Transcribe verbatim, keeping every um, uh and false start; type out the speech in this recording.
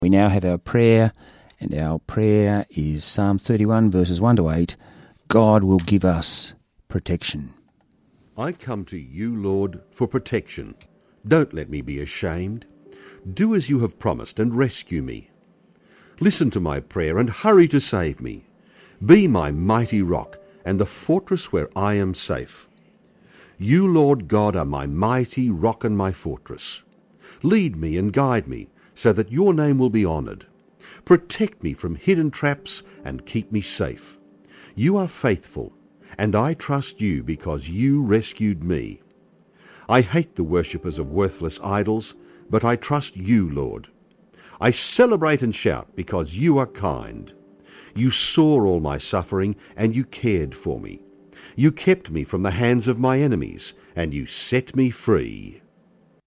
We now have our prayer, and our prayer is Psalm thirty-one, verses one to eight. God will give us protection. I come to you, Lord, for protection. Don't let me be ashamed. Do as you have promised and rescue me. Listen to my prayer and hurry to save me. Be my mighty rock and the fortress where I am safe. You, Lord God, are my mighty rock and my fortress. Lead me and guide me, so that your name will be honored. Protect me from hidden traps and keep me safe. You are faithful, and I trust you because you rescued me. I hate the worshippers of worthless idols, but I trust you, Lord. I celebrate and shout because you are kind. You saw all my suffering, and you cared for me. You kept me from the hands of my enemies, and you set me free.